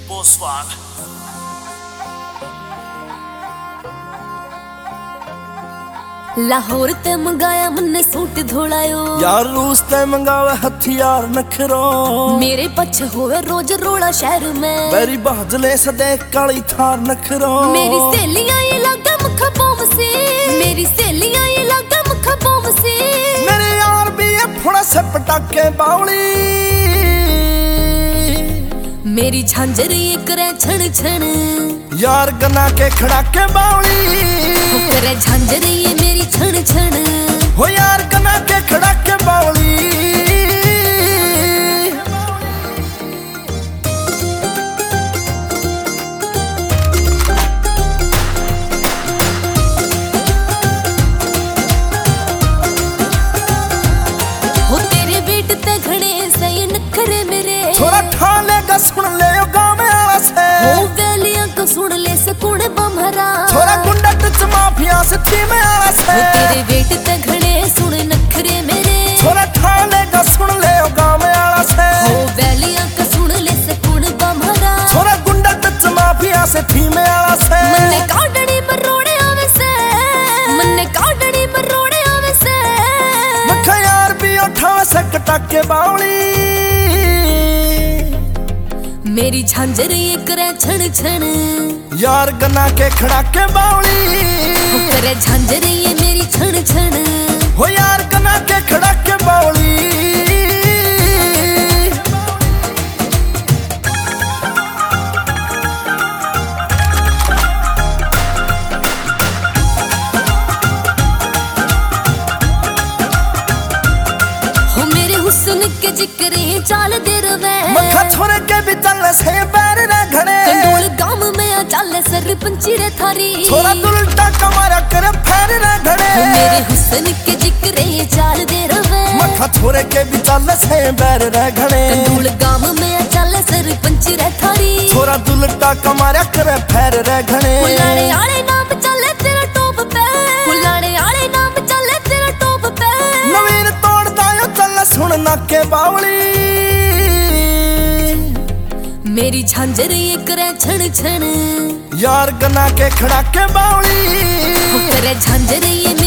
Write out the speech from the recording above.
Oswald. Lahore ते मंगाया मन्ने सूट धोलायो यार रूस ते मंगावे हथियार नखरो मेरे पछ होवे रोज रोड़ा शहर में मेरी बाजले सदे काली थार नखरो मेरी सहेलियां ये लगा मुखा बोम से मेरी सहेलियां ये लगा मुखा बोम से मेरे यार भी ये फुड़ा से पटाके बावली मेरी झांझर ये करे छण छण यार गना के खड़ाके बावली करे झांझर ये मेरी छण छण हो यार गना के खड़ाके बावली हो तेरे बेट ते घड़े सही नखरे मेरे थोड़ा ठा लेगा सुन ले गाँव में आला से हो वैलियां को सुन ले सकून बमहरा थोड़ा गुंडा टच माफिया से थी में आला से हो तेरे बेट ते घड़े सुन नखरे मेरे थोड़ा ठा लेगा सुन ले गाँव में आला से हो वैलियां को सुन ले सकून बमहरा थोड़ा गुंडा टच माफिया से थी में आला से मन्ने काडड़ी मरोड़े आवे से मन्ने काडड़ी मरोड़े आवे से मखा यार भी उठावे से कटाके बावली मेरी झांझर ये करे छण छण यार गना के खड़ाके बावली हो करे झांझर ये मेरी छण छण हो यार गना के खड़ाके बावली हो मेरे हुस्न के जिक्र चाल दे रवे मखा छोरे के भी चल से बैर रे घड़े कंडोल गांव में आ चल सरपंची रे थारी थोड़ा उल्टा कमारा करे फेर रे घड़े हो मेरे हुस्न के जिक्र चाल दे रवे मखा छोरे के भी चल से बैर रे घड़े कंडोल गांव में आ चल सरपंची रे थारी थोड़ा उल्टा कमारा करे फेर रे घड़े हुलाड़े आले नाम चले तेरा टॉप पे हुलाड़े आले नाम चले तेरा टॉप पे नवीन तोड़दा यो चल सुन ना के बावली मेरी झांझर ये करे छण छण यार गना के खड़ाके बावली हो करे झांझर ये